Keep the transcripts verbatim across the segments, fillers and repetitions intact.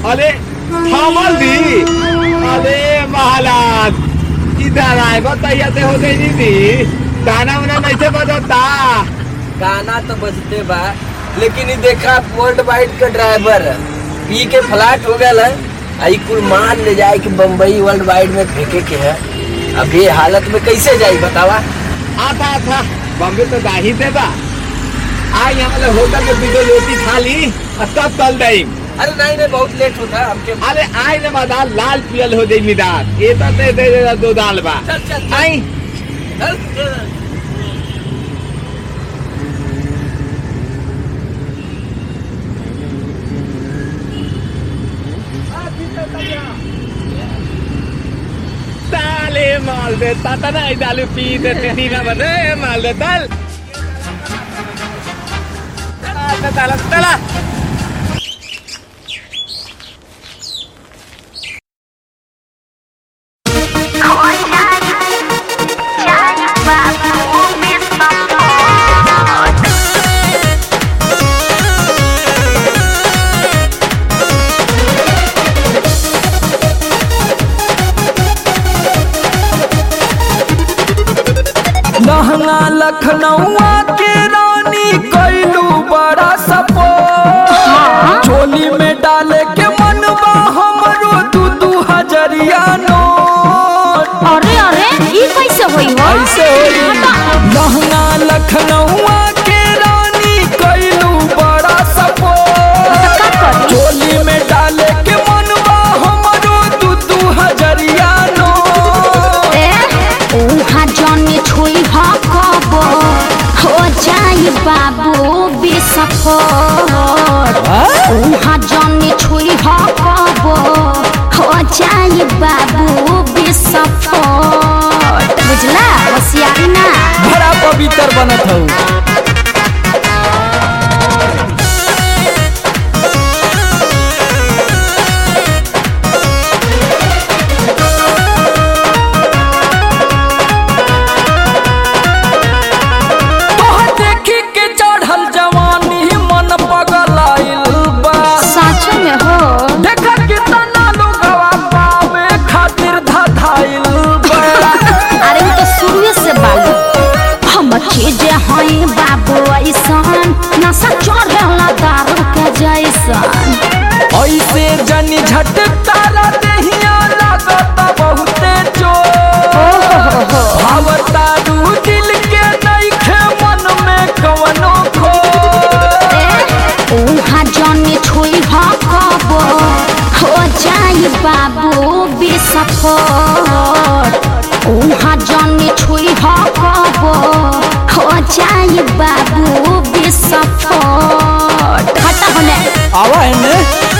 अरे थामल दी। अरे महाराज इधर आए बताइए हो गई थी गाना वाना नहीं से बजता। गाना तो बजते बा लेकिन देखा वर्ल्ड वाइड का ड्राइवर पी के फ्लैट हो गया है। आई कुल मान ले जाए कि बम्बई वर्ल्ड वाइड में फेंके के है। अब ये हालत में कैसे जाई बतावा। आता था बम्बे तो दाही देगा। आ यहाँ होटल में दो रोटी खा ली और तब चल गई। अरे नहीं नहीं बहुत लेट होता हमके। अरे आई ने मदार लाल पियल हो जाई मिदार ये तो दे दे दे दो दाल बा। चल चल आई चल। ताले माल दे ताता ना इदालू पी दे तीना बने माल दे ताल ताला ताला ताला। लहंगा लखनऊआ के रानी कैलू बड़ा सपोर्ट। चोली में डाले के मनवा हमरो दू दू हजरिया नोट। अरे अरे ये कैसे होई हो? ऐसे होई। लहंगा लखनऊआ के रानी कैलू बड़ा सपोर्ट। चोली में डाले के मनवा हमरो दू दू हजरिया नोट। उहाँ जाने छुई हकबो हो जाई बाबू बिसफोट। उहाँ जाने छुई हकबो हो जाई बाबू बिसफोट। बुझला होशियारी ना बड़ा पवित्र बनत हूँ। चीजे हई बाबू ऐसन नशा चढ़ेला दारू के जैसन। ऐसे जनी झटकारा देहिया लागत बहुते चोट। भावतारू दिल के नइखे मन में कवनो खोट। उहाँ जाने छुई हकबो हो जाई बाबू बिसफोट। उहाँ जाने छुई हकबो हो जाई बाबू बिसफोट। हटा होने आवा है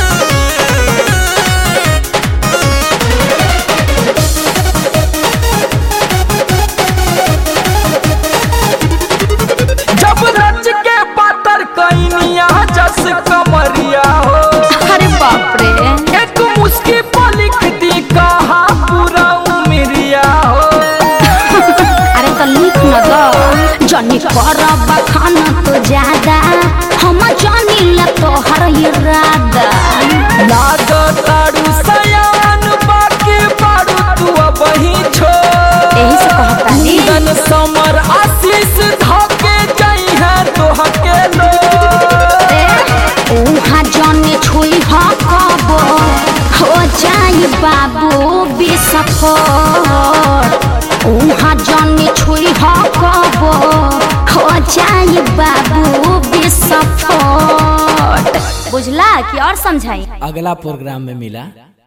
जब रच के पातर कैनिया जस कमरिया हो। अरे बाप रे एक मुस्की पलिक दी कहा पूरा उमरिया हो। अरे तो लिख न दो जनी कर बखान तो ज्यादा हम जानी ल तोहर इरादा। लागतारू सयान बाकी बारू तू वही छो। यही से कहता नी मुंडन समर आशीष धके जाई है तोहके लो। उहाँ जाने छुई हकबो हो जाई बाबू बिसफोट। उहाँ जाने छुई हकबो हो जाई बाबू बिसफोट। बुझला कि और समझाई? अगला प्रोग्राम में मिला।